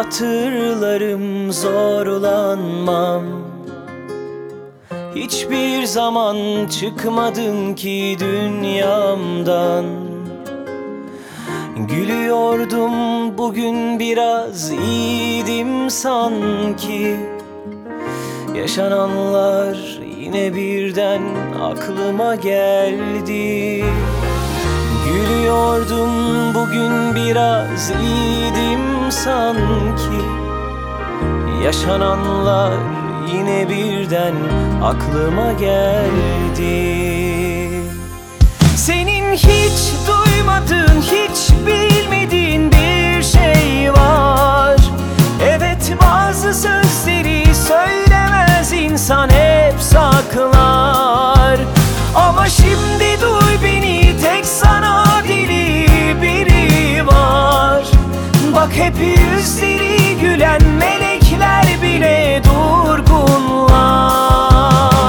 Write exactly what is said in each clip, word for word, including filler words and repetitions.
Hatırlarım, zorlanmam. Hiçbir zaman çıkmadın ki dünyamdan. Gülüyordum, bugün biraz iyiydim sanki. Yaşananlar yine birden aklıma geldi. Gülüyordum, bugün biraz iyiydim sanki. Yaşananlar yine birden aklıma geldi. Senin hiç duymadığın, hiç bilmediğin bir şey var. Evet, bazı sözleri söylemez insan, hep saklar. Ama şimdi duy beni, tek sana deli biri var. Bak, hep yüzleri gülen melekler bile durgunlar.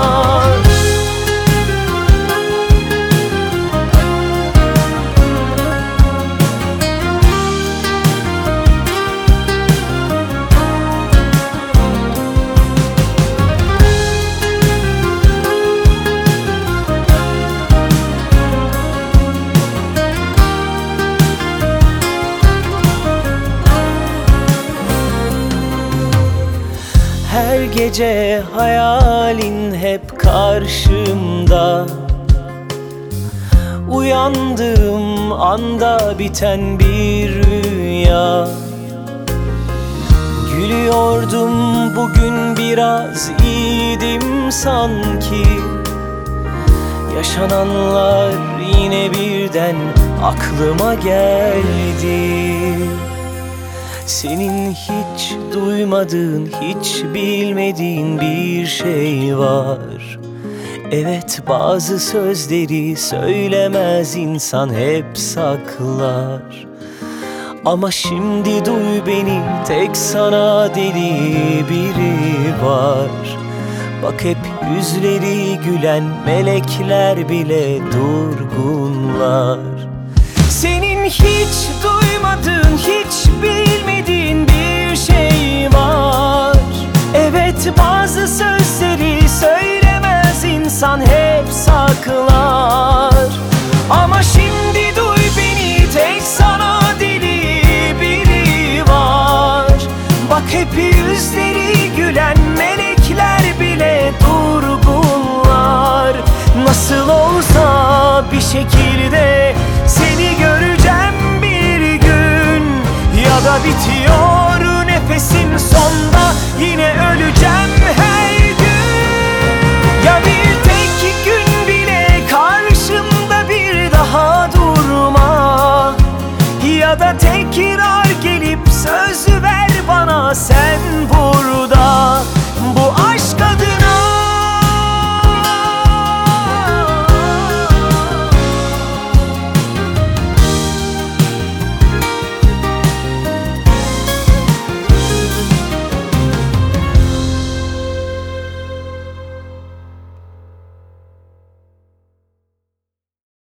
Her gece hayalin hep karşımda. Uyandığım anda biten bir rüya. Gülüyordum, bugün biraz iyiydim sanki. Yaşananlar yine birden aklıma geldi. Senin hiç duymadığın, hiç bilmediğin bir şey var. Evet, bazı sözleri söylemez insan, hep saklar. Ama şimdi duy beni, tek sana deli biri var. Bak, hep yüzleri gülen melekler bile durgunlar. Senin hiç duymadığın, hiç bilmediğin bir şey var. Evet, bazı sözleri söylemez insan, hep saklar. Ama şimdi duy beni, tek sana deli biri var. Bak, hep yüzleri gülen melekler bile durgunlar. Nasıl olsa bir şekilde seni göreceğim bir gün. Ya da bitiyor nefesim sonda, yine öleceğim her gün. Ya bir tek gün bile karşımda bir daha durma. Ya da tekrar gelip söz ver bana, sen bu